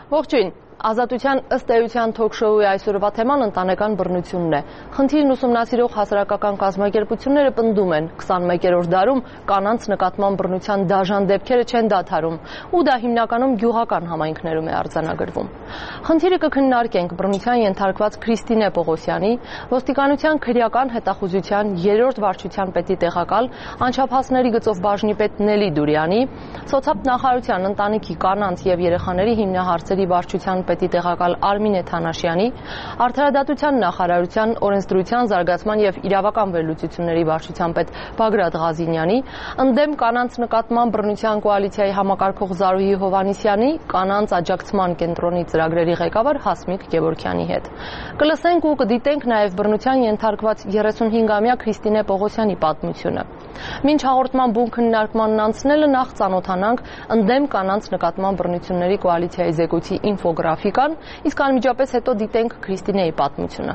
Ողջույն, Ազատության ըստ էության թոք-շոուի այսօրվա թեման ընտանեկան բռնությունն է։ Խնդիրն ուսումնասիրող հասարակական կազմակերպությունները պնդում են, 21-րդ դարում կանանց նկատմամբ բռնության դաժան դեպքերը չեն դադարում, ու դա հիմնականում գյուղական համայնքներում է արձանագրվում։ Խնդիրը կքննարկենք բռնության ենթարկված Քրիստինե Պողոսյանի, ոստիկանության քրեական հետախուզության 3-րդ վարչության պետի տեղակալ, անչափահասների գծով բաժնի պետ Նելի Դուրյանի, Սոցիալ ընտանիքի կանանց եւ երեխաների հիմնահարցերի վարչության պետի տեղակալ Արմինե Թանաշյանի, Արդարադատության նախարարության օրենսդրության զարգացման եւ իրավական վերլուծությունների վարչության պետ Բագրատ Ղազինյանի, ընդդեմ կանանց նկատմամբ բռնության կոալիցիայի համակարգող Զարուհի Հովհաննիսյանի, կանանց աջակցման կենտրոնի ծրագրերի ղեկավար Հասմիկ Գևորգյանի հետ։ Կլսենք ու կդիտենք նաեւ բռնության ենթարկված 35-ամյա Քրիստինե Պողոսյանի պատմությունը։ Մինչ հաղորդման բուն քննարկմանն անցնելը նախ ծանոթանանք ընդդեմ կանանց նկատմամբ բռնությունների կոալիցիայի զեկույցի ինֆոգրաֆիկան, իսկ անմիջապես հետո դիտենք Քրիստինեի պատմությունը։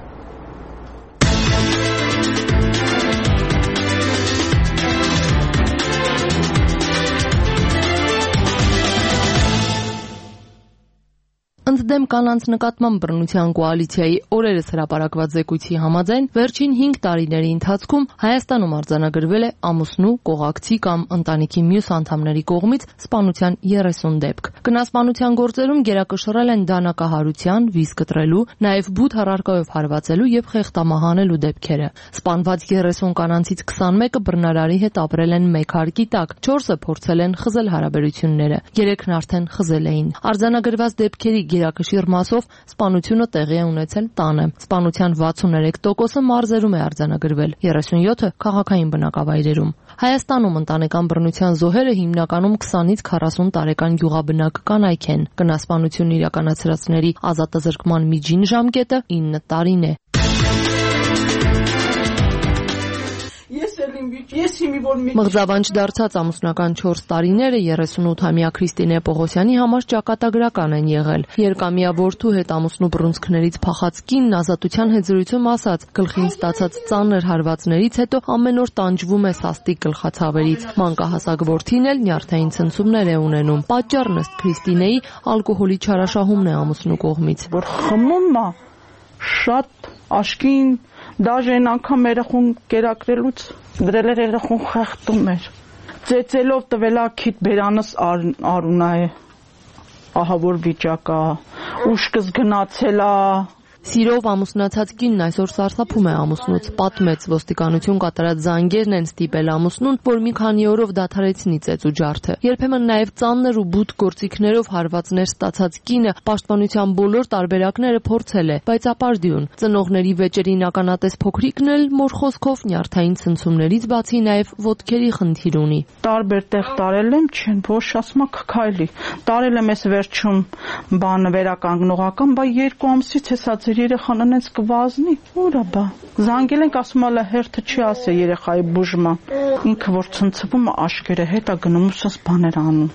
Ընդդեմ կանանց նկատմամբ բռնության կոալիցիայի օրերս հրապարակված զեկույցի համաձայն վերջին 5 տարիների ընթացքում Հայաստանում արձանագրվել է ամուսնու, կողակցի կամ ընտանիքի մյուս անդամների կողմից սպանության 30 դեպք։ Գնասպանության գործերում գերակշռել են դանակահարության, վիզ կտրելու, նաև բութ առարկայով հարվածելու եւ խեղդամահանելու դեպքերը։ Սպանված 30 կանանցից 21-ը բռնարարի հետ ապրել են մեկ հարկի տակ, 4-ը փորձել են խզել հարաբերությունները, 3-ն արդեն խզել էին։ Արձանագրված դեպքերի գերակշիռ մասով սպանությունը տեղի է ունեցել տանը։ Սպանության 63%-ը մարզերում է արձանագրվել, 37-ը քաղաքային բնակավայրերում։ Հայաստանում ընտանեկան բռնության զոհերը հիմնականում 20-ից 40 տարեկան գյուղաբնակ կանայք են։ Գնասպանություն իրականացրածների ազատազրկման միջին ժամկետը 9 տարին է։ Մղձավանջ դարձած ամուսնական 4 տարիները 38-ամյա Քրիստինե Պողոսյանի համար ճակատագրական են եղել։ Երկամյա որդու հետ ամուսնու բռունցքներից փախած կինն Ազատության հետ զրույցում ասաց, գլխին ստացած ծանր հարվածներից հետո ամեն օր տանջվում է սաստիկ գլխացավերից։ Մանկահասակ որդին էլ նյարդային ցնցումներ է ունենում։ Պատճառն ըստ Քրիստինեի ալկոհոլի չարաշահումն է ամուսնու կողմից։ Որ խմում է շատ աշկին, դաժե այն անգամ երախուն կերակրելուց դրել էր երախուն խեղդում էր։ Ծեծելով տվել է քիթ բերանս արունա է։ Ահա որ վիճակա, ուշքս գնացել է։ Սիրով ամուսնացած կինն այսօր սարսափում է ամուսնուց, պատմեց, ոստիկանություն կատարած զանգերն են ստիպել ամուսնուն, որ մի քանի օրով դադարեցնի ծեծ ու ջարդը։ Երբեմն նաև ծանր ու բութ գործիքներով հարվածներ ստացած կինը պաշտպանության բոլոր տարբերակները փորձել է, բայց ապարդյուն։ Ծնողների վեճերին ականատես փոքրիկն էլ մոր խոսքով նյարդային ցնցումներից բացի նաև ոտքերի խնդիր ունի։ Տարբեր տեղ տարել եմ, չեն, ոչ ասма քայլի։ Տարել եմ այս վերջում բանը վերականգնողական, բայց 2 ամսից հեսա երեխան անենց կվազնի, ուրա բա։ Զանգել ենք, ասում ալա հերթը չի ասե երեխայի բուժման։ Ինքը որ ցնցվում է աշկերը հետ է գնում ու սս բաներ անում։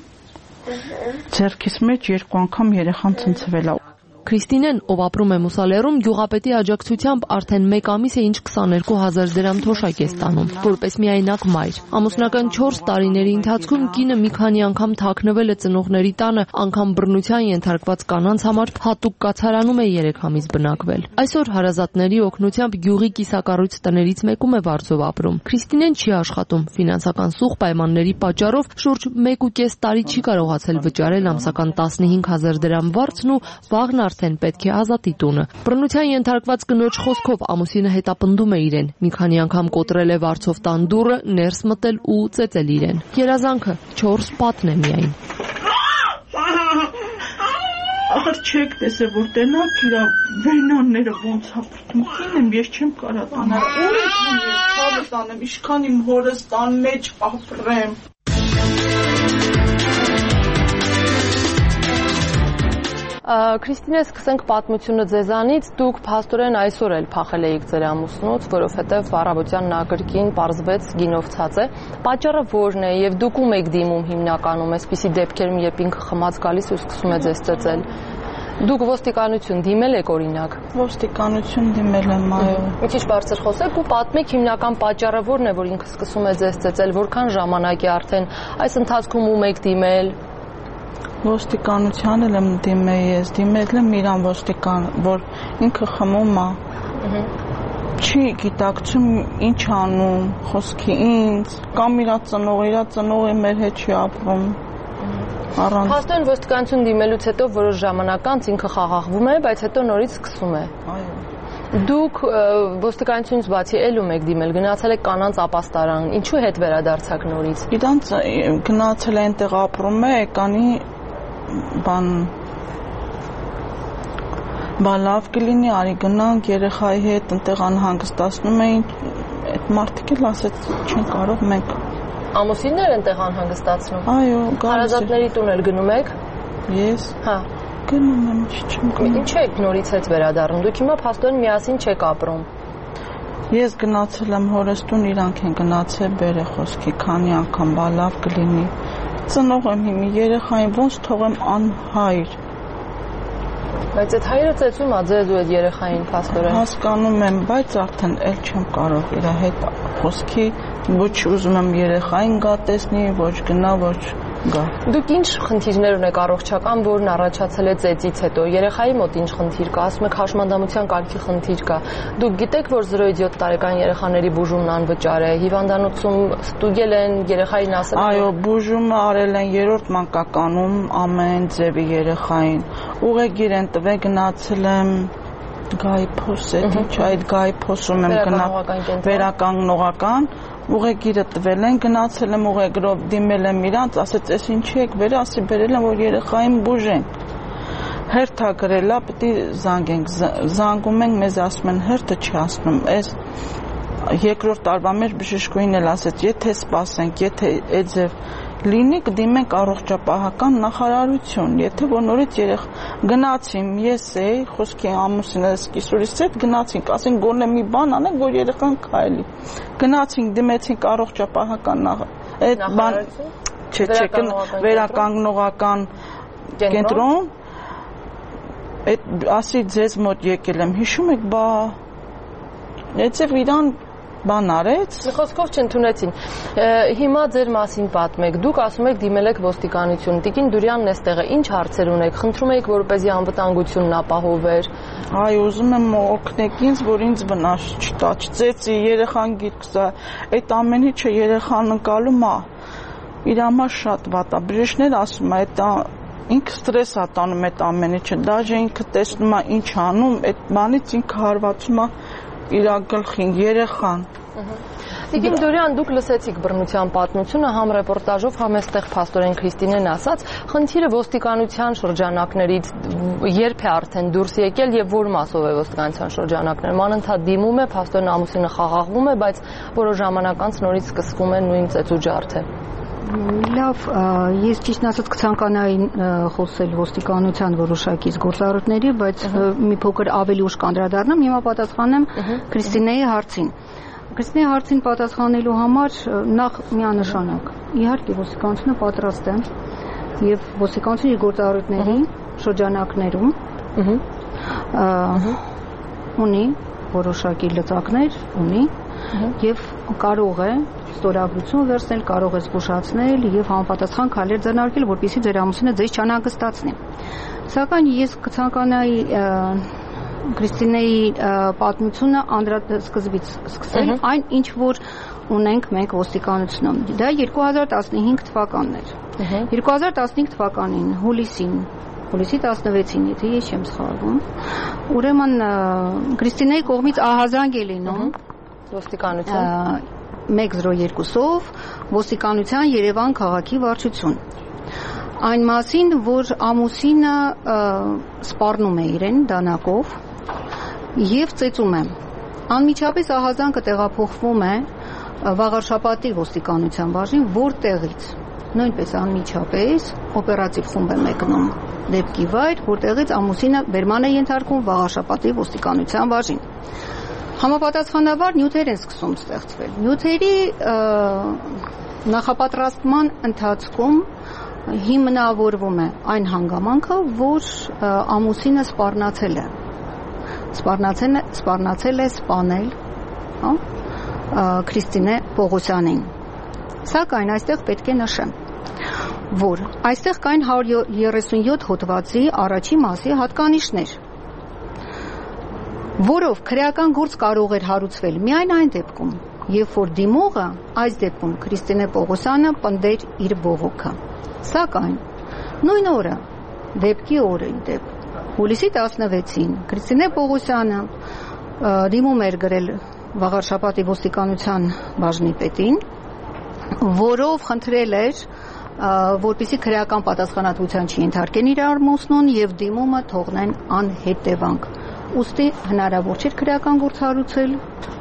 Ձեռքիս մեջ 2 անգամ երեխան ցնցվել է։ Քրիստինեն, ով ապրում է Մուսալերում, գյուղապետի աջակցությամբ արդեն 1 ամիս է ինչ 22,000 դրամ թոշակ է ստանում, որպես միայնակ մայր։ Ամուսնական 4 տարիների ընթացքում կինը մի քանի անգամ թաքնվել է ծնողների տանը, անգամ բռնության ենթարկված կանանց համար հատուկ կացարանում է 3 ամիս բնակվել։ Այսօր հարազատների օգնությամբ գյուղի կիսակառույց տներից մեկում է վարձով ապրում։ Քրիստինեն չի աշխատում, ֆինանսական սուղ պայմանների պատճառով շուրջ 1.5 տարի չի կարողացել վճարել ամսական 15,000 դրամ վարձն ու վաղն արդեն պետք է ազատի տունը։ Բռնության ենթարկված կնոջ խոսքով ամուսինը հետապնդում է իրեն։ Մի քանի անգամ կոտրել է վարձով տան դուռը, ներս մտել ու ծեծել իրեն։ Երազանքը 4 պատն է միայն։ Ախր չեք տեսե որ տենակ իրա վենանները ոնց ապրում եմ, ես չեմ կարա տանալ։ Ուր եմ ես ցավը տանեմ, ինչքան իմ հորս տան մեջ ապրեմ։ Քրիստինե, սկսենք պատմությունը ձեզանից։ Դուք փաստորեն այսօր էլ փախել եք ձեր ամուսնուց, որովհետև առավոտյան նա կրկին պարզվեց գինով ցած է։ Պատճառը որն է եւ դուք ում եք դիմում հիմնականում այսպիսի դեպքերում, երբ ինքը խմած գալիս ու սկսում է ձեզ ծեծել։ Դուք ոստիկանություն դիմել եք օրինակ։ Ոստիկանություն դիմել եմ, այո։ Մի քիչ բարձր խոսեք ու պատմեք հիմնական պատճառը որն է, որ ինքը սկսում է ձեզ ծեծել, որքան ժամանակ է արդեն այս ընթացքում ում եք դիմել։ Ոստիկանության եմ դիմել ես, դիմել եմ իրան ոստիկան, որ ինքը խմում է։ Չի գիտակցում ինչ անում, խոսքի ինձ, կամ իր ծնողը մեր հետ չի ապրում։ Փաստորեն ոստիկանություն դիմելուց հետո որոշ ժամանակ անց ինքը խաղաղվում է, բայց հետո նորից սկսում է։ Այո։ Դուք ոստիկանությունից բացի ելում եք դիմել, գնացել եք կանանց ապաստարան, ինչու հետ վերադարձաք նորից։ Իրանց գնացել է այնտեղ ապրում է, եկանի բան լավ կլինի, արի գնանք երեխայի հետ, այնտեղ անհանգստացնում էին, այդ մարդիկ էլ ասեց չեն կարող մենք։ Ամուսիններ այնտեղ անհանգստացնում։ Այո, հարազատների տուն էլ գնում եք։ Ես։ Հա։ Գնում եմ, չեմ գնում։ Ինչ եք նորից հետ վերադառնում։ Դուք հիմա փաստորեն միասին չեք ապրում։ Ես գնացել եմ հորս տուն, իրանք են գնացել բերե խոսքի, քանի անգամ բա լավ կլինի։ Ծնող եմ հիմի երեխային ոնց թողեմ անհայր։ Բայց այդ հայրը ծեծում է ձեզ ու այդ երեխային փաստորեն։ Հասկանում եմ, բայց արդեն էլ չեմ կարող իր հետ խոսքի, ոչ ուզում եմ երեխային գա տեսնի, ոչ գնա, ոչ գա։ Դուք ինչ խնդիրներ ունեք առողջական, որն առաջացել է ծեծից հետո։ Երեխայի մոտ ինչ խնդիր կա, ասում եք հաշմանդամության կարգի խնդիր կա։ Դուք գիտեք, որ 0-7 տարեկան երեխաների բուժումն անվճար է, հիվանդանոցում ստուգել են, երեխային ասել։ Այո, բուժումը արել են 3-րդ մանկականում ամեն ձևի երեխային։ Ուղեգիր են տվել, գնացել եմ Գայփոս, ինչ այդ Գայփոսում եմ գնալ վերականգնողական, ուղեգիրը տվել են, գնացել եմ ուղեգրով, դիմել եմ իրանց, ասեց, «Էս ինչի եք բերել», ասի բերել եմ, որ երեխային բուժենք։ Հերթա գրելա, պետք է զանգենք, զանգում ենք, մեզ ասում են հերթը չի ասնում, այս երկրորդ տարվա մեր բժշկուհին էլ ասեց, եթե սպասենք, եթե այդ ձև լինի կդիմենք առողջապահական նախարարություն, եթե որ նորից գնացին, ես էի, խոսքի ամուսինս կիսուրիս հետ գնացինք, ասենք գոնե մի բան անենք, որ երեխան քայլի։ Գնացինք, դիմեցինք առողջապահական վերականգնողական կենտրոն, այդ ասի ձեզ մոտ եկել եմ, հիշում եք, բա այդտեղ իրան բան արեց։ Խոսքով չընդունեցին։ Հիմա ձեր մասին պատմեք։ Դուք ասում եք դիմել եք ոստիկանություն։ Տիկին Դուրյանն էստեղ է։ Ինչ հարցեր ունեք։ Խնդրում եք, որպեսզի անվտանգությունն ապահովեր։ Այ ուզում եմ օգնեք ինձ, որ ինձ վնաս չտա, չծեծի, երեխան գիրքսա։ Այդ ամեն ինչը երեխան ընկալում է։ Իր համար շատ վատ է։ Բժիշկներ ասում է, այդ ինքը ստրես է տանում այդ ամեն ինչը։ Դաժե ինքը տեսնում է ինչ անում, այդ բանից ինքը հարվածում է իր գլխին, երեխան։ Տիկին Դուրյան, դուք լսեցիք բռնության պատմությունը համ ռեպորտաժով, համ այստեղ փաստորեն Քրիստինեն ասաց, խնդիրը ոստիկանության շրջանակներից երբ է արդեն դուրս եկել եւ որ մասով է ոստիկանության շրջանակներում։ Անընդհատ դիմում է, փաստորեն ամուսինը խաղաղվում է, բայց որոշ ժամանակ անց նորից սկսվում է նույն ծեծուջարդը։ Լավ, ես ճիշտ ասած կցանկանայի խոսել ոստիկանության որոշակի գործառույթների, բայց մի փոքր ավելի ուշ կանդրադառնամ, հիմա պատասխանեմ Քրիստինեի հարցին։ Քրիստինեի հարցին պատասխանելու համար նախ միանշանակ, իհարկե ոստիկանությունը պատրաստ է եւ ոստիկանությունը իր գործառույթների շրջանակներում ունի որոշակի լծակներ, ունի եւ կարող է ստորագրություն վերցնել, կարող է զգուշացնել եւ համապատասխան քայլեր ձեռնարկել, որպեսզի ձեր ամուսինը ձեզ չանհանգստացնի։ Սակայն ես կցանկանայի Քրիստինեի պատմությունը անդրադսկզբից սկսել, այն ինչ որ ունենք մենք ոստիկանությունում։ Դա 2015 թվականն էր։ 2015 թվականին հուլիսի 16-ին, եթե ես չեմ սխալվում, ուրեմն Քրիստինեի կողմից ահազանգ է լինում ոստիկանություն 102-ով ոստիկանության Երևան քաղաքի վարչություն։ Այն մասին, որ ամուսինը սպառնում է իրեն դանակով եւ ծեծում է։ Անմիջապես ահազանգը տեղափոխվում է Վաղարշապատի ոստիկանության բաժին, որտեղից նույնպես անմիջապես օպերատիվ խումբ է մեկնում դեպքի վայր, որտեղից ամուսինը բերման է ենթարկվում Վաղարշապատի ոստիկանության բաժին։ Համապատասխանաբար նյութեր են սկսում ստեղծվել։ Նյութերի նախապատրաստման ընթացքում հիմնավորվում է այն հանգամանքը, որ ամուսինը սպառնացել է սպանել Քրիստինե Պողոսյանին։ Սակայն այստեղ պետք է նշեմ, որ այստեղ կային 137 հոդվածի առաջի մասի հատկանիշներ, որով քրեական գործ կարող էր հարուցվել միայն այն դեպքում, երբ որ դիմողը, այս դեպքում Քրիստինե Պողոսյանը, պնդեր իր բողոքը։ Սակայն նույն օրը, դեպքի օրը իդեպ, հուլիսի 16-ին Քրիստինե Պողոսյանը դիմում էր գրել Վաղարշապատի ոստիկանության բաժնի պետին, որով խնդրել էր, որպեսզի քրեական պատասխանատվության չենթարկեն իր ամուսնուն եւ դիմումը թողնեն անհետևանք։ Ուստի հնարավոր չէր քրեական գործ հարուցել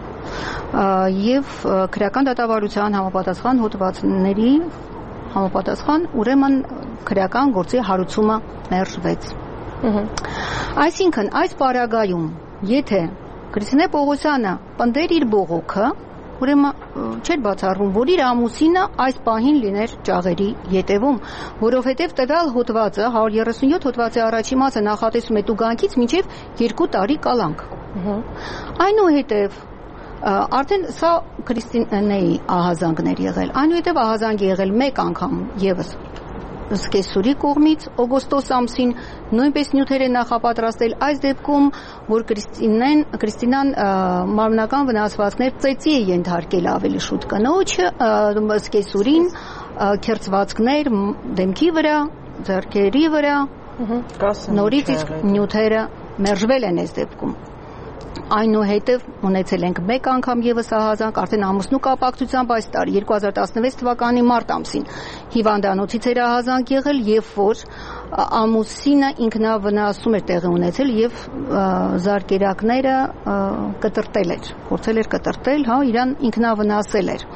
եւ քրեական դատավարության համապատասխան հոդվածների համապատասխան ուրեմն քրեական գործի հարուցումը մերժվեց։ Այսինքն այս պարագայում, եթե Քրիստինե Պողոսյանը պնդեր իր բողոքը, ուրեմն չէր բացառվում, որ իր ամուսինը այս պահին լիներ ճաղերի ետևում, որովհետև տվյալ հոդվածը 137 հոդվածի առաջի մասը նախատեսում է տուգանքից մինչև 2 տարի կալանք։ Այնուհետև արդեն սա Քրիստինեի ահազանգներ եղել, այնուհետև ահազանգ եղել մեկ անգամ եւս Սկեսուրի կողմից օգոստոս ամսին նույնպես նյութեր է նախապատրաստել այս դեպքում, որ Քրիստինան մարմնական վնասվածքներ ծեծի է ենթարկել ավելի շուտ կնոջը, Սկեսուրին քերծվածքներ դեմքի վրա, ձեռքերի վրա, նորից իսկ նյութերը մերժվել են այս դեպքում։ Այնուհետև ունեցել ենք մեկ անգամ եւս ահազանգ, արդեն ամուսնու կապակցությամբ այս տարի 2016 թվականի մարտ ամսին հիվանդանոցից էր ահազանգ եղել, երբ որ ամուսինը ինքնավնասում էր տեղի ունեցել եւ զարկերակները կտրտել էր, փորձել էր կտրտել, հա, իրան ինքնավնասել էր։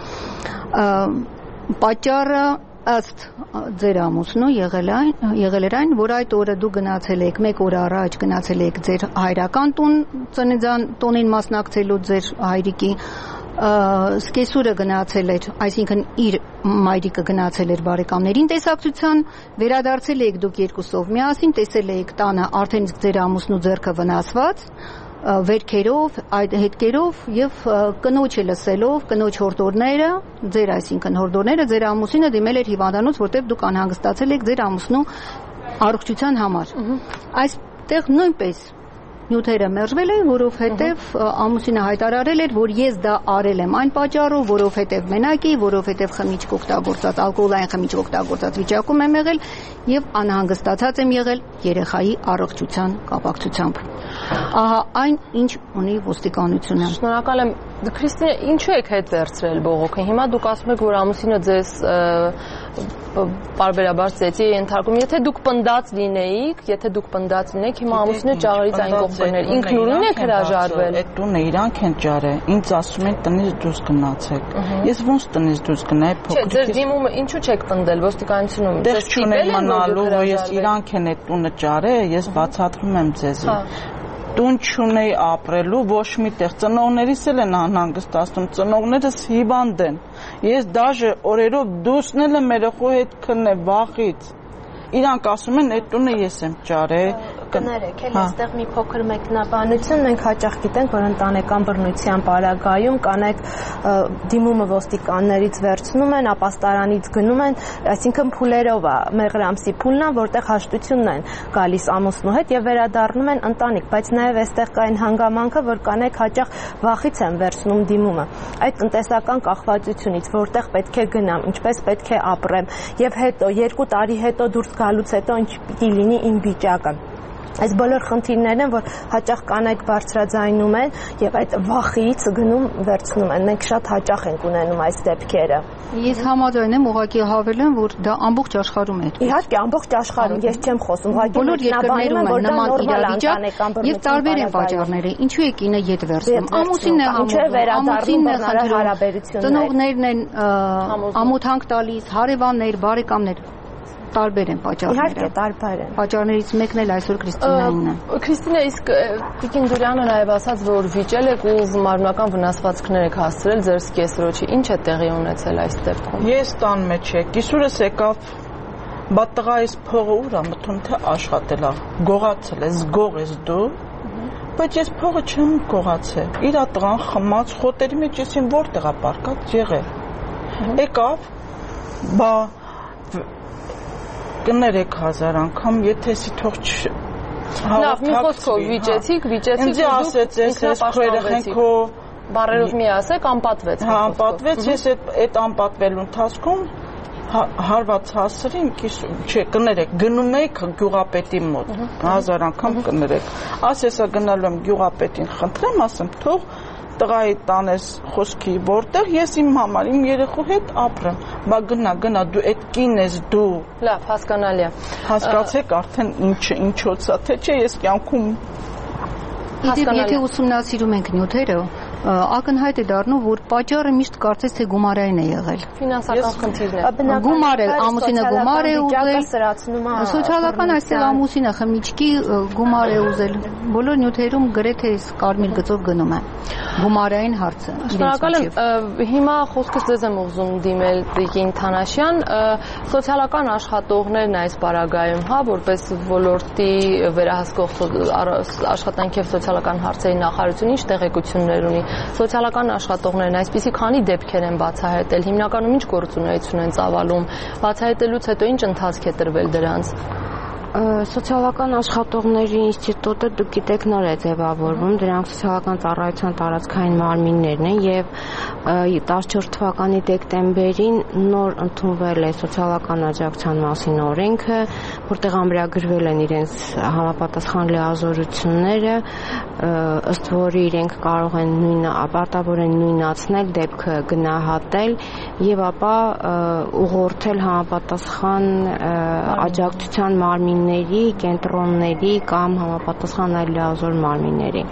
Պատճառը ըստ ձեր ամուսնու եղել էր այն, որ այդ օրը դու գնացել եք, մեկ օր առաջ գնացել եք ձեր հայրական տուն, ծննդյան տոնին մասնակցելու ձեր հայրիկի, Սկեսուրը գնացել էր, այսինքն իր մայրիկը գնացել էր բարեկամներին տեսակցության, վերադարձել եք դուք երկուսով միասին, տեսել եք տանը արդեն ձեր ամուսնու ձեռքը վնասված, վերքերով, այդ հետքերով եւ կնոջը լսելով, կնոջ հորդորները, ձեր այսինքն հորդորները, ձեր ամուսինը դիմել էր հիվանդանոց, որտեղ դուք անհանգստացել եք ձեր ամուսնու առողջության համար։ Այստեղ նույնպես նյութերը մերժվել են, որովհետև ամուսինը հայտարարել էր, որ ես դա արել եմ այն պատճառով, որովհետև մենակի, որովհետև խմիչք օգտագործած, ալկոհոլային խմիչք օգտագործած վիճակում եմ եղել եւ անհանգստացած եմ եղել երեխայի առողջության կապակցությամբ։ Ահա այն, ինչ ունի ոստիկանությունը։ Շնորհակալ եմ։ Քրիստինե, ինչու եք հետ վերցրել բողոքը։ Հիմա դուք ասում եք, որ ամուսինը ձեզ պարբերաբար ծեծի է ենթարկում։ Եթե դուք պնդած լինեիք, հիմա ամուսինը ճաղերից այն կողմ կներ, ինքնուրույն եք հրաժարվել։ Այդ տունը իրանք են ճարել, ինձ ասում են տնից դուրս գնացեք։ Ես ոնց տնից դուրս գնայի, փոքրիկ։ Չէ, ձեր դիմումը ինչու չեք պնդել ոստիկանությունում։ Դες չունեմ մնալու, որ ես իրանք են այդ տունը ճարել, ես բացատրում եմ ձեզի։ Տուն չունեի ապրելու, ոչ միտեղ ծնողներիս էլ են անհանգստացնում, ծնողներս հիվանդ են։ Ես դաժե օրերով դուսնել եմ երեխու հետ քննել վախից։ Իրանք ասում են այդ տունը ես եմ ճարել։ Կներեք, էլ այստեղ մի փոքր մեկնաբանություն, մենք հաճախ գիտենք, որ ընտանեկան բռնության պարագայում կանայք դիմումը ոստիկաններից վերցնում են, ապաստարանից գնում են, այսինքն փուլերով է, մեղրամսի փուլն է, որտեղ հաշտությունն են գալիս ամուսնու հետ եւ վերադառնում են ընտանիք, բայց նաեւ այստեղ կա այն հանգամանքը, որ կանայք հաճախ վախից են վերցնում դիմումը։ Այդ տնտեսական կախվածությունից, որտեղ պետք է գնամ, ինչպես պետք է ապրեմ, եւ հետո 2 տարի հետո դուրս գալուց հետո ինչ պիտի լինի իմ վիճակը։ Այս բոլոր խնդիրներն են, որ հաճախ կանայք բարձրաձայնում են եւ այդ վախից գնում վերցնում են։ Մենք շատ հաճախ ենք ունենում այս դեպքերը։ Ես համաձայն եմ, ուղղակի հավելեմ, որ դա ամբողջ աշխարհում է։ Իհարկե, ամբողջ աշխարհում, ես չեմ խոսում, ուղղակի բոլոր երկրներում են նման իրավիճակ եւ տարբեր են պատճառները։ Ինչու է կինը ետ վերցնում։ Ամուսինն է հարաբերությունները, ծնողներն են ամոթանք տալիս, հարևաններ, բարեկամներ։ Տարբեր են պատճառները։ Իհարկե, տարբեր են։ Պատճառներից մեկն էլ այսօր Քրիստինային է։ Քրիստինե, իսկ Տիկին Դուրյանը նաև ասաց, որ վիճել եք ու մարմնական վնասվածքներ եք հասցրել ձեր սկեսրոջի։ Ինչ է տեղի ունեցել այս դեպքում։ Ես տան մեջ եկ, իսուրս եկավ, բա տղայիս փողը ուր է մտնում, թե աշխատել է, գողացել է, զգող ես դու, բայց ես փողը չեմ գողացել։ Իրա տղան խմած խոտերի մեջ ես եմ որտեղ է պարկած եղել։ Եկավ, բա կներեք 1000 անգամ, եթե թող Լավ, մի խոսքով վիճեցիք ինձ ասեց ես քո երեխեն քո բարերով մի ասեք, անպատվեց։ Հա, անպատվեց, ես այդ անպատվելու ընթացքում հարված հասրին, չէ, կներեք, գնում եք գյուղապետի մոտ, 1000 անգամ կներեք։ Ասեսա գնալու եմ գյուղապետին, խնդրեմ, ասեմ, թող տղայի տանես խոսքի որտեղ ես իմ համար իմ երեխու հետ ապրեմ, բա գնա դու այդ կին ես դու։ Լավ, հասկանալի է։ Հասկացեք արդեն ինչոցա, թե չէ ես կյանքում Եթե ուսումնասիրում ենք նյութերը, ակնհայտ է դառնում, որ պատճառը միշտ կարծես թե գումարային է եղել։ Ֆինանսական խնդիրներ։ Գումար է, ամուսինը գումար է ուզել, սոցիալական այստեղ ամուսինը խմիչքի գումար է ուզել։ Բոլոր նյութերում գրեթե կարմիր գծով գնում է գումարային հարցը։ Շնորհակալ եմ։ Հիմա խոսքս ձեզ եմ ուզում դիմել Տիկին Թանաշյան, սոցիալական աշխատողներն այս պարագայում, հա, որպես ոլորտի վերահսկող աշխատանքի եւ սոցիալական հարցերի նախարարությունը ինչ տեղեկություններ ունի։ Սոցիալական աշխատողներն այսպիսի քանի դեպքեր են բացահայտել, հիմնականում ինչ գործունեություն են ծավալում, բացահայտելուց հետո ինչ ընթացք է տրվել դրանց։ Սոցիալական աշխատողների ինստիտուտը դուք գիտեք նոր է ձևավորվում, դրանք սոցիալական ծառայության տարածքային մարմիններն են եւ 14 թվականի դեկտեմբերին նոր ընդունվել է սոցիալական աջակցության մասին օրենքը, որտեղ ամրագրվել են իրենց համապատասխան լիազորությունները, ըստ որի իրենք կարող են պարտավոր են նույնացնել դեպքը գնահատել եւ ապա ուղղորդել համապատասխան աջակցության մարմին կենտրոնների կամ համապատասխան այլ լիազոր մարմինների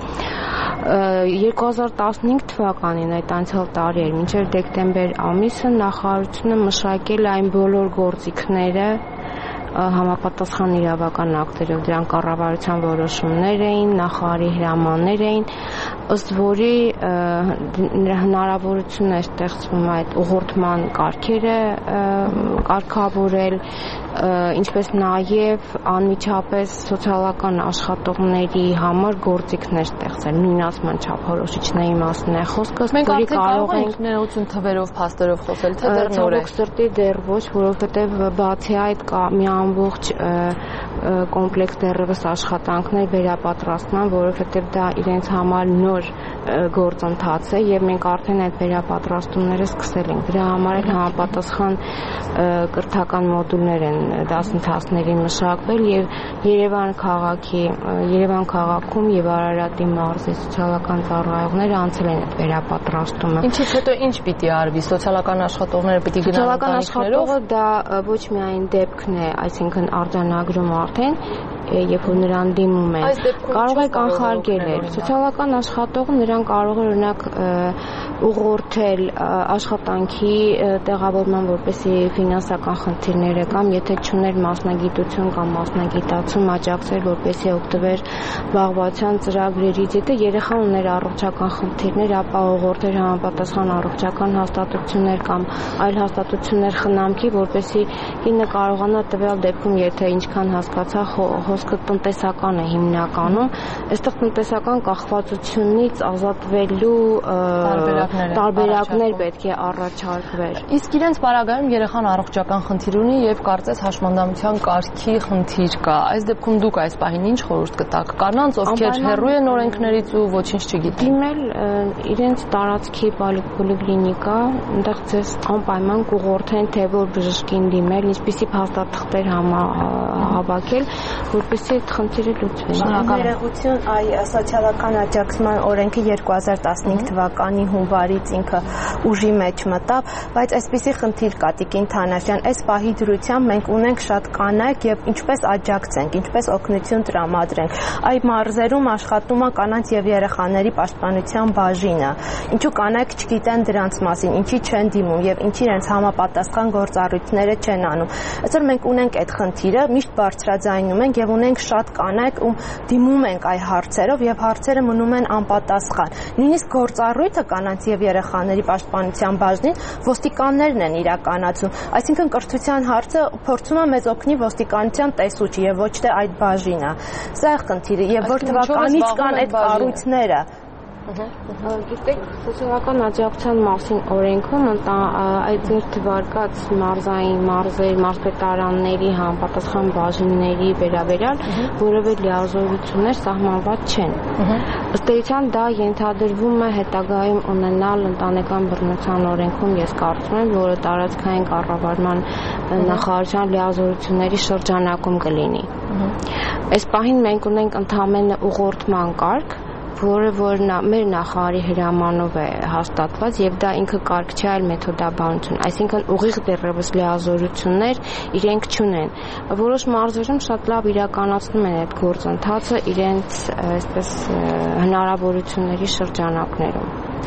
2015 թվականին այդ անցյալ տարի էր մինչև դեկտեմբեր ամիսը նախարարությունը մշակել այն բոլոր գործիքները համապատասխան իրավական ակտերով դրանք կառավարության որոշումներ էին, նախարարի հրամաններ էին, ըստ որի հնարավորություն է ստեղծվում այդ ուղղորդման կարգերը կարգավորել, ինչպես նաև անմիջապես սոցիալական աշխատողների համար գործիքներ ստեղծել, նույնացման չափորոշիչների մասին է խոսքը, մենք արդեն կարող ենք ներողություն թվերով, փաստերով խոսել, թե դեռ նոր է։ Ցավոք սրտի դեռ ոչ, որովհետև բացի այդ կա մի ամբողջ կոմպլեքս դեռևս աշխատանքներ վերապատրաստման, որովհետև դա իրենց համար նոր գործընթաց է եւ մենք արդեն այդ վերապատրաստումները սկսել ենք։ Դրա համար էլ համապատասխան կրթական մոդուլներ են դասընթացների մշակվել եւ Երևան քաղաքում եւ Արարատի մարզի սոցիալական ծառայողները անցել են այդ վերապատրաստումը։ Ինչից հետո ինչ պիտի արվի, սոցիալական աշխատողները պիտի գնան սոցիալական աշխատողը դա ոչ միայն դեպքն է, այսինքն արձանագրում արդեն երբ որ նրան դիմում են, կարող է կանխարգել է։ Սոցիալական աշխատողը նրան կարող է օրինակ ուղղորդել աշխատանքի տեղավորման, որպեսզի ֆինանսական խնդիրները կամ եթե չուներ մասնագիտություն կամ մասնագիտացում աջակցել, որպեսզի օգտվեր զբաղվածության ծրագրերից, եթե երեխան ուներ առողջական խնդիրներ, ապա ուղղորդել համապատասխան առողջական հաստատություններ կամ այլ հաստատություններ խնամքի, որպեսզի ինքը կարողանա տվյալ դեպքում, եթե ինչքան հասկացա, խոսքը տնտեսական է հիմնականում, այստեղ տնտեսական կախվածությունից ազատվելու տարբերակներ պետք է առաջարկվեր։ Իսկ իրենց պարագայում երեխան առողջական խնդիր ունի եւ կարծես հաշմանդամության կարգի խնդիր կա։ Այս դեպքում դուք այս պահին ինչ խորհուրդ կտաք կանանց, ովքեր հեռու են օրենքներից ու ոչինչ չգիտեն։ Դիմել իրենց տարածքի պոլիկլինիկա, այնտեղ ձեզ անպայման կուղղորդեն, թե որ բժշկին դիմել, ինչպիսի փաստաթղթեր հավաքել, որպեսզի այդ խնդիրը լուծվի։ Ներողություն, սոցիալական աջակցման օրենքը 2015 թվականի հունվարից ինքը ուժի մեջ մտավ, բայց այսպիսի խնդիր կա Տիկին Թանաշյան, այս պահի դրությամբ մենք ունենք շատ կանայք եւ ինչպես աջակցենք, ինչպես օգնություն տրամադրենք։ Այդ մարզերում աշխատում է կանանց եւ երեխաների պաշտպանության բաժինը։ Ինչու կանայք չգիտեն դրանց մասին, ինչի չեն դիմում եւ ինչի իրենց համապատասխան գործառույթները չեն անում։ Այսօր մենք ունենք այդ խնդիրը, միշտ բարձրաձայնում ենք եւ ունենք շատ կանայք, ում դիմում ենք այ հարցերով եւ հարցերը մնում են անպատասխան։ Նույնիսկ գործառույթը կանանց եւ երեխաների պաշտպանության բաժնին ոստիկաններն են իրականացում։ Այսինքն կրթության հարցը փորձում է մեզ օգնի ոստիկանության տեսուչը եւ ոչ թե այդ բաժինը։ Սա է խնդիրը եւ որ թվականից կան այդ կառույցները։ Գիտեք, սոցիալական աջակցության մասին օրենքում այդ ձեր թվարկած մարզային մարզեր, մարզպետարանների համապատասխան բաժինների վերաբերյալ որևէ լիազորություններ սահմանված չեն։ Ըստ էության դա ենթադրվում է հետագայում ունենալ ընտանեկան բռնության օրենքում, ես կարծում եմ, որը տարածքային կառավարման նախարարության լիազորությունների շրջանակում կլինի։ Այս պահին մենք ունենք ընդհանրապես ուղղորդման կարգ, որ մեր նախարարի հրամանով է հաստատված եւ դա ինքը կարգ չէ, այլ մեթոդաբանություն, այսինքն ուղիղ դեռևս լիազորություններ իրենք չունեն։ Որոշ մարզերում շատ լավ իրականացնում են այդ գործընթացը իրենց այսպես հնարավորությունների շրջանակներում։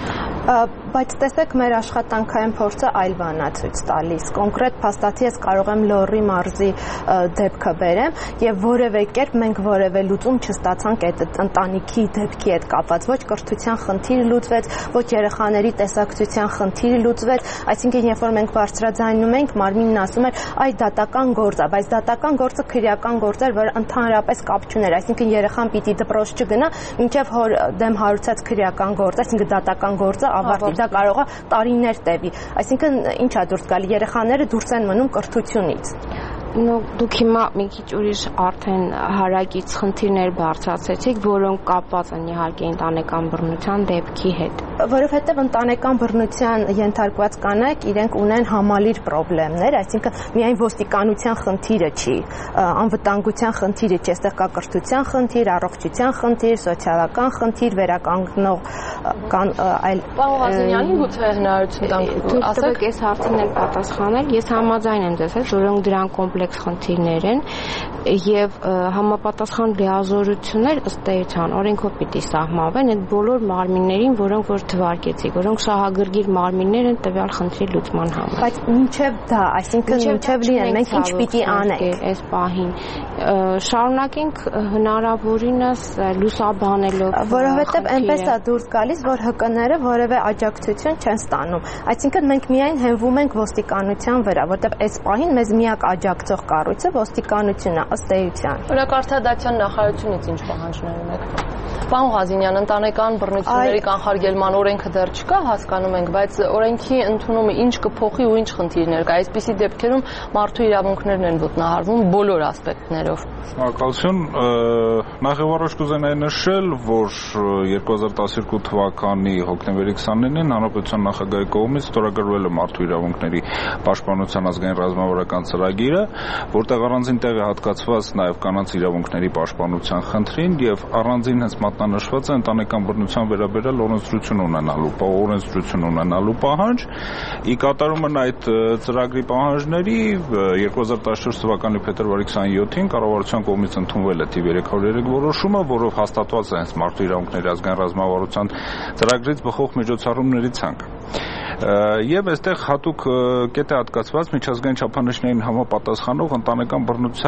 Բայց տեսեք, մեր աշխատանքային փորձը այլ բան է ցույց տալիս։ Կոնկրետ փաստաթի ես կարող եմ Լոռի մարզի դեպքը բերեմ եւ որևէ կերպ մենք որևէ լուծում չստացանք այդ ընտանիքի դեպքի հետ կապված։ Ոչ կրթության խնդիրը լուծվեց, ոչ երեխաների տեսակցության խնդիրը լուծվեց, այսինքն երբ որ մենք բարձրաձայնում ենք, մարմինն ասում էր, այ դատական գործ է, բայց դատական գործը քրեական գործ էր, որ ընդհանրապես կապ չուներ, այսինքն երեխան պիտի դպրոց չգնա, մինչեւ հոր դեմ հարուցած քրեական գործ, այսինքն դատական գործը ավարտի, դա կարող է տարիներ տևի, այսինքն ինչ է դուրս գալի, երեխաները դուրս են մնում կրթությունից։ Դուք հիմա մի քիչ ուրիշ արդեն հարակից խնդիրներ բարձրացրեցիք, որոնք կապված են իհարկե ընտանեկան բռնության դեպքի հետ։ Որովհետև ընտանեկան բռնության ենթարկված կանայք իրենք ունեն համալիր խնդիրներ, այսինքն միայն ոստիկանության խնդիրը չի, անվտանգության խնդիրը չի, այստեղ կա կրթության խնդիր, առողջության խնդիր, սոցիալական խնդիր, վերականգնող կան այլ։ Պարոն Ղազենյանի գուցե հնարավորություն տանք ասեք, այս հարցին էլ պատասխանել, ես համաձայն եմ ձեզ հետ, որոնք դրան կոմպլեքս խնդիրներ են եւ համապատասխան լիազորություններ ըստ էության օրենքով պիտի սահմանվեն այդ բոլոր մարմիններին, որոնք որ թվարկեցիք, որոնք շահագրգիռ մարմիններ են տվյալ խնդրի լուծման համար։ Բայց մինչեւ դա, այսինքն մինչեւ լինեն, մենք ինչ պիտի անենք այս պահին։ Շարունակենք հնարավորինս լուսաբանելով, որովհետեւ այնպես է դուրս գալիս, որ ՀԿ-ները որևէ աջակցություն չեն ստանում։ Այսինքն մենք միայն հենվում ենք ոստիկանության վրա, որտեղ այս պահին մեզ միակ աջակցող կառույցը ոստիկանությունն է, ըստ էության։ Օրակարգադատության նախարարությունից ինչ պահանջներ ունեք։ Պարոն Ղազենյան, ընտանեկան բռնությունների կանխարգելման օրենքը դեռ չկա, հասկանում ենք, բայց օրենքի ընդունումը ինչ կփոխի ու ինչ խնդիրներ կա։ Այսպիսի դեպքերում մարդու իրավունքներն են ոտնահարվում բոլոր ասպեկտներով։ Շնորհակալություն։ Նախ եւ առաջ կուզենայի նշել, որ 2012 թվականի հոկտեմբերի 29-ին Հանրապետության նախագահի կողմից ստորագրվել է մարդու իրավունքների պաշտպանության ազգային ռազմավարական ծրագիրը, որտեղ առանձին տեղ է հատկացված նաեւ կանանց իրավունքների պաշտպանության խնդրին եւ առանձին հենց մատնանշված է ընտանեկան բռնության վերաբերյալ օրենսդրություն ունենալու պահանջ։ Ի կատարումն այդ ծրագրի պահանջների 2014 թվականի փետրվարի 27-ին կառավարության կողմից ընդունվել է թիվ 303 որոշումը, որով հաստատված է հենց մարդու իրավունքների ազգային ռազմավարության ծրագրից բխող միջոցառումների ցանկը։ Եվ այստեղ հատուկ կետ է հատկացված միջազգային չափանիշներին համապատասխանող ընտանեկան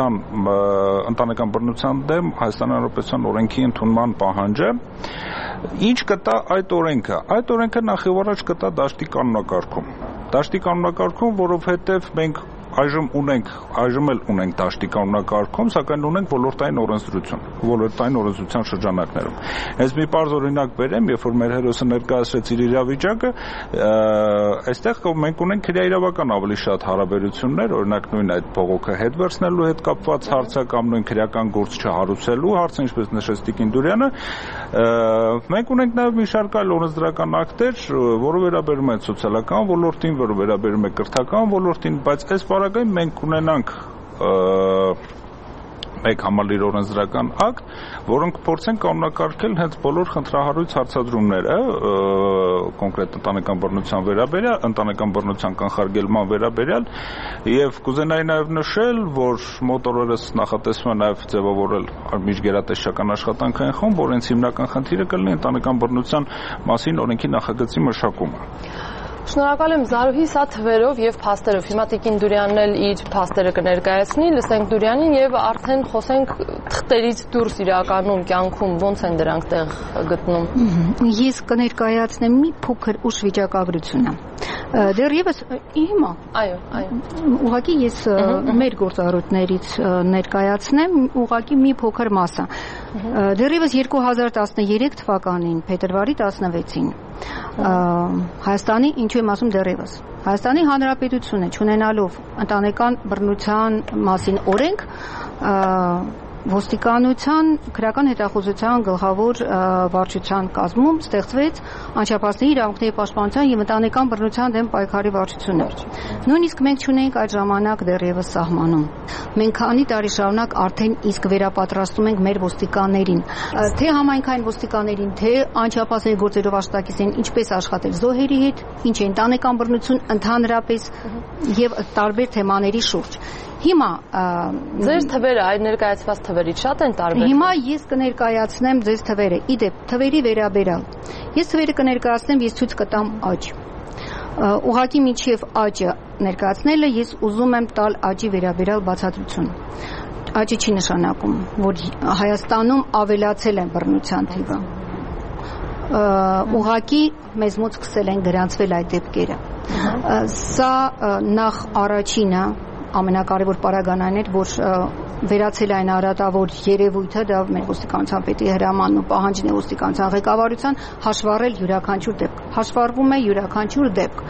բռնության դեմ Հայաստանի Հանրապետության օրենքի ընդունման պահանջը։ Ինչ կտա այդ օրենքը։ Այդ օրենքը նախ եւ առաջ կտա դաշտի կանոնակարգում, որովհետեւ մենք այժմ էլ ունենք դաշտի կանոնակարգում, սակայն ունենք ոլորտային օրենսդրության շրջանակներում։ Հենց մի պարզ օրինակ բերեմ, երբ որ մեր հերոսը ներկայացրեց իր իրավիճակը, այստեղ մենք ունենք քրեաիրավական ավելի շատ հարաբերություններ, օրինակ նույն այդ բողոքը հետ վերցնելու հետ կապված հարցը կամ նույն քրեական գործ չհարուցելու հարցը, ինչպես նշեց Տիկին Դուրյանը, մենք ունենք նաև մի շարք այլ օրենսդրական ակտեր, որը վերաբերում են սոցիալական ոլորտին, որը վերաբերում է կրթական ոլորտին, բայց այս պարագայում մենք ունենանք մեկ համալիր օրենսդրական ակտ, որոնք փորձեն կանոնակարգել հենց բոլոր խնդրահարույց հարցադրումները կոնկրետ ընտանեկան բռնության կանխարգելման վերաբերյալ եւ կուզենայի նաեւ նշել, որ մոտ օրերս նախատեսվում է նաեւ ձևավորել միջգերատեսչական աշխատանքային խումբ, որ հենց հիմնական խնդիրը կլինի ընտանեկան բռնության մասին օրենքի նախագծի մշակումը։ Շնորհակալ եմ Զարուհի, սա թվերով եւ փաստերով։ Հիմա Տիկին Դուրյանն էլ իր փաստերը կներկայացնի, լսենք Դուրյանին եւ արդեն խոսենք թղթերից դուրս իրականում կյանքում ոնց են դրանք տեղ գտնում։ Ես կներկայացնեմ մի փոքր ուշ վիճակագրությունը։ Դեռևս հիմա Այո, ուղղակի ես մեր գործառույթներից ներկայացնեմ ուղղակի մի փոքր մասը։ Դեռևս 2013 թվականին փետրվարի 16-ին Հայաստանի, ինչու եմ ասում դեռևս, Հայաստանի Հանրապետությունը չունենալով ընտանեկան բռնության մասին օրենք, ոստիկանության քրեական հետախուզության գլխավոր վարչության կազմում ստեղծվեց անչափահասների իրավունքների պաշտպանության եւ ընտանեկան բռնության դեմ պայքարի վարչությունը։ Նույնիսկ մենք չունենք այդ ժամանակ դեռևս սահմանում։ Մենք քանի տարի շարունակ արդեն իսկ վերապատրաստում ենք մեր ոստիկաններին, թե համայնքային ոստիկաններին, թե անչափահասների գործերով աշխատակից են, ինչպես աշխատել զոհերի հետ, ինչ է ընտանեկան բռնություն ընդհանրապես եւ տարբեր թեմաների շուրջ։ Հիմա ձեր թվերը այդ ներկայացված թվերից շատ են տարբեր։ Հիմա ես կներկայացնեմ ձեզ թվերը։ Իդեպ թվերի վերաբերյալ։ Ես թվերը կներկայացնեմ, ես ցույց կտամ աճ։ Ուղղակի միջև աճը ներկայացնելը ես ուզում եմ տալ աճի վերաբերյալ բացատրություն։ Աճը չի նշանակում, որ Հայաստանում ավելացել է բռնության թիվը։ Ուղղակի մեզ մոտ սկսել են գրանցվել այդ դեպքերը։ Սա նախ առաջինը ամենակարևոր պարագան էր, որ վերացել այն արատավոր երևույթը, դա մեր ոստիկանության պետի հրամանն ու պահանջն է ոստիկանության ղեկավարության հաշվառել յուրաքանչյուր դեպք։ Հաշվառվում է յուրաքանչյուր դեպք։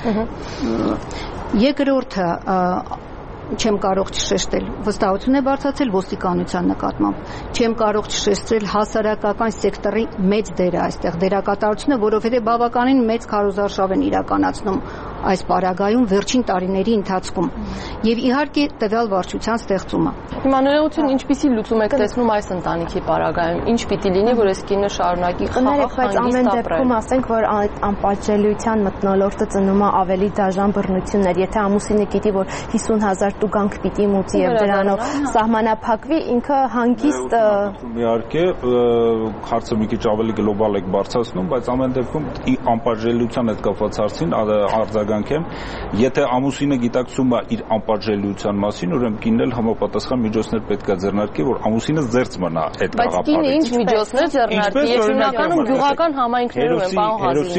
Երկրորդը չեմ կարող չշեշտել, վստահություն է բարձրացել ոստիկանության նկատմամբ։ Չեմ կարող չշեշտել հասարակական սեկտորի մեծ դերը այստեղ, դերակատարությունը, որովհետև բավականին մեծ քարոզարշավ են իրականացնում այս պարագայում վերջին տարիների ընթացքում եւ իհարկե տվյալ վարչության ստեղծումը։ Հիմա ներողություն, ինչպիսի լուծում եք տեսնում այս ընտանիքի պարագայում, ինչ պիտի լինի, որ այս կինը շարունակի խաղաղ ամեն դեպքում ասենք, որ այդ անպատժելիության մթնոլորտը ծնում է ավելի դաժան բռնություններ, եթե ամուսինը գիտի, որ 50,000 տուգանք պիտի մուծի եւ դրանով սահմանափակվի, ինքը հանգիստ իհարկե հարցը մի քիչ ավելի գլոբալ եք բարձրացնում, բայց ամեն դեպքում անպատժելիության հետ կապված հարցին արձագանքեմ, եթե ամուսինը գիտակցում է իր անպատժելիության մասին, ուրեմն կինն էլ համապատասխան միջոցներ պետք է ձեռնարկի, որ ամուսինը զերծ մնա այդ գաղափարից։ Բայց կինը ինչ միջոցներ ձեռնարկի, ես հիմնականում գյուղական համայնքներում եմ պահ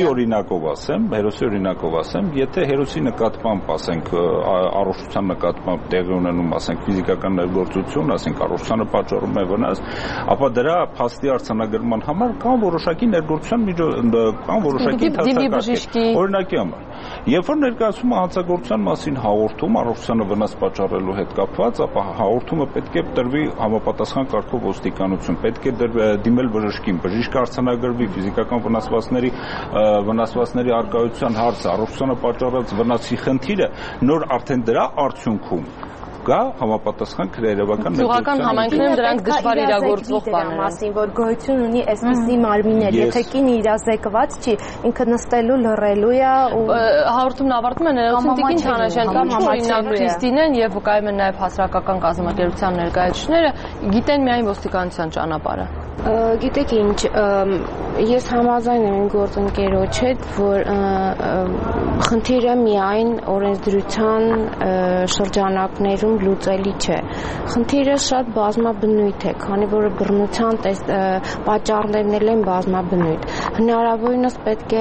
հերոսի օրինակով ասեմ, եթե հերոսի նկատմամբ, ասենք, առողջության նկատմամբ տեղի ունենում, ասենք, ֆիզիկական ներգործություն, ասենք, առողջությանը պատճառում է վնաս, ապա դրա փաստի արձանագրման համար կան որոշակի ներգործության կան որոշակի դասակարգեր։ Օրինակի համար, երբ որ ներկայացում է հանցագործության մասին հաղորդում առողջությանը վնաս պատճառելու հետ կապված, ապա հաղորդումը պետք է տրվի համապատասխան կարգով ոստիկանություն, պետք է դիմել բժշկին, բժիշկը արձանագրվի ֆիզիկական վնասվածքների առկայության հարցը, առողջությանը պատճառած վնասի խնդիրը, նոր արդեն դրա արդյունքում գա համապատասխան քրեերական գյուղական համայնքներում դրանք դժվար իրագործվող բաներ մասին, որ գոյություն ունի այսպիսի մարմիններ, եթե կինը իրազեկված չի, ինքը նստելու լռելու է ու հաղորդումն ավարտում է ներողություն Տիկին Թանաշյան, օրինակ Քրիստինեն եւ վկայում են նաեւ հասարակական կազմակերպության ներկայացուցիչները գիտեն միայն ոստիկանության ճանապարհը։ Գիտեք ինչ, ես համաձայն եմ գործընկերոջ հետ, որ խնդիրը միայն օրենսդրության շրջանակներում լուծելի չէ։ Խնդիրը շատ բազմաբնույթ է, քանի որ բռնության պատճառներն են բազմաբնույթ։ Հնարավորինս պետք է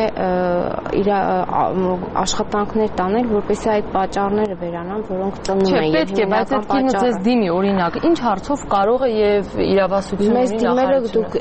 աշխատանքներ տանել, որպեսզի այդ պատճառները վերանան, որոնք ծնում են։ Չէ, պետք է, բայց այդ կինը ձեզ դիմի, օրինակ, ինչ հարցով կարող է եւ իրավասությունների դուք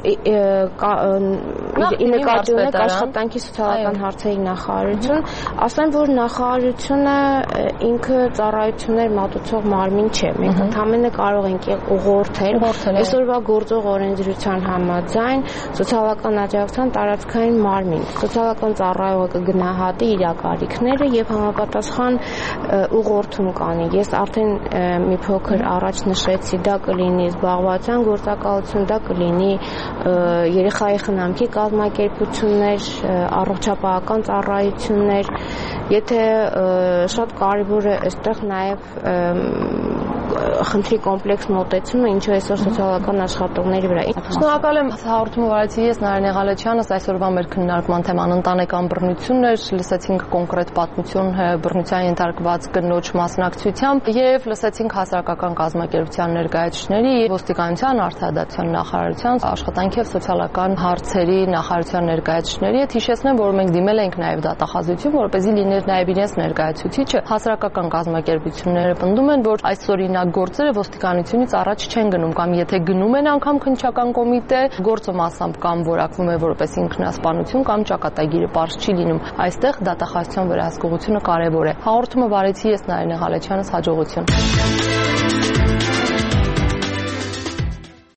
ի նկատի ունեք աշխատանքի սոցիալական հարցերի նախարարություն, ասեմ, որ նախարարությունը ինքը ծառայություններ մատուցող մարմին չէ, մենք ընդհանրապես կարող ենք ուղղորդել այսօրվա գործող օրենսդրության համաձայն սոցիալական աջակցության տարածքային մարմին, սոցիալական ծառայողը կգնահատի իր կարիքները եւ համապատասխան ուղղորդում կանի։ Ես արդեն մի փոքր առաջ նշեցի, դա կլինի զբաղվածության գործակալություն, դա կլինի երեխայի խնամքի կազմակերպություններ, առողջապահական ծառայություններ, եթե շատ կարևոր է այստեղ նաև խնդրի կոմպլեքս մոտեցումը, ինչու այսօր սոցիալական աշխատողների վրա։ Շնորհակալ եմ, հաղորդումը վարեցի ես Նարինե Ղալեչյանս, այսօրվա մեր քննարկման թեման ընտանեկան բռնությունն էր, լսեցինք կոնկրետ պատմություն բռնության ենթարկված կնոջ մասնակցությամբ եւ լսեցինք հասարակական կազմակերպության ներկայացուցիչների, ոստիկանության, արդարադատության նախարարության, աշխատանքի եւ սոցիալական հարցերի նախարարության ներկայացուցիչների հետ հիշեցնեմ, որ մենք դիմել ենք նաեւ դատախազություն, որպեսզի լիներ նաեւ իրենց ներկայացուցիչը։ Հասարակական կազմակերպությունները պնդում են, որ այս օրինակ գործերը ոստիկանությունից առաջ չեն գնում կամ եթե գնում են անգամ քննչական կոմիտե, գործը մասամբ կամ որակվում է որպես ինքնասպանություն կամ ճակատագիրը պարզ չի լինում։ Այստեղ դատախազության վերահսկողությունը կարևոր է։ Հաղորդումը վարեցի ես Նարինե Ղալեչյանս, հաջողություն։